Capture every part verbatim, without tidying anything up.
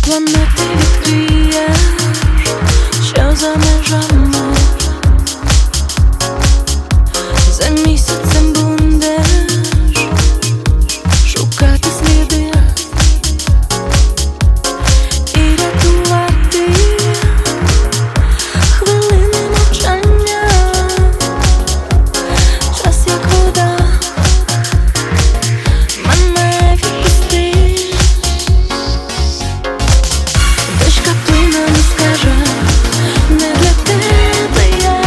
планети відкриєш, що за межами, за місяцем будеш шукати сліди і рятувати хвилини мовчання. Час як вода мене відпусти. Дощ краплинами скаже: не для тебе я.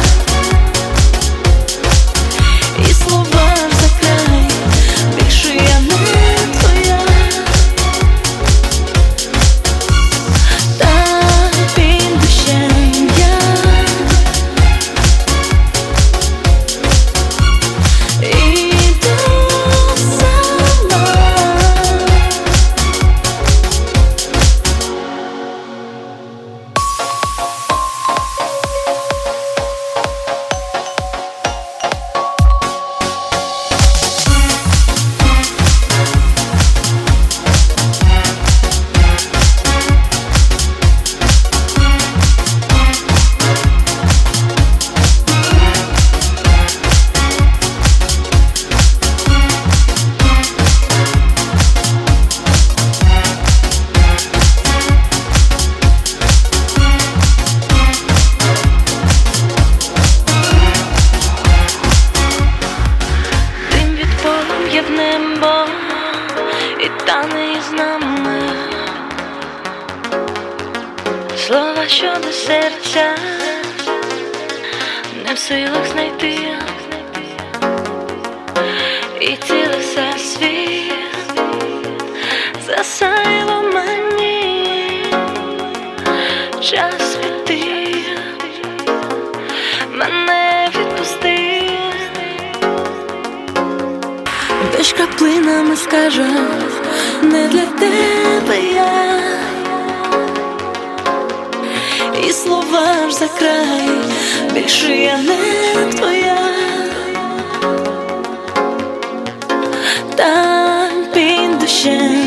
І слова ж закрай, більше я не твоя. Та під дощем я іду сама. Дим від полум'я в небо і тане із нами. Слова, що до серця не в силах знайти, і цілий всесвіт засяяло мені. Час піти, мене відпусти. Дощ краплинами скаже: не для тебе я. І слова ж закрай, більше я не твоя. Там під дощем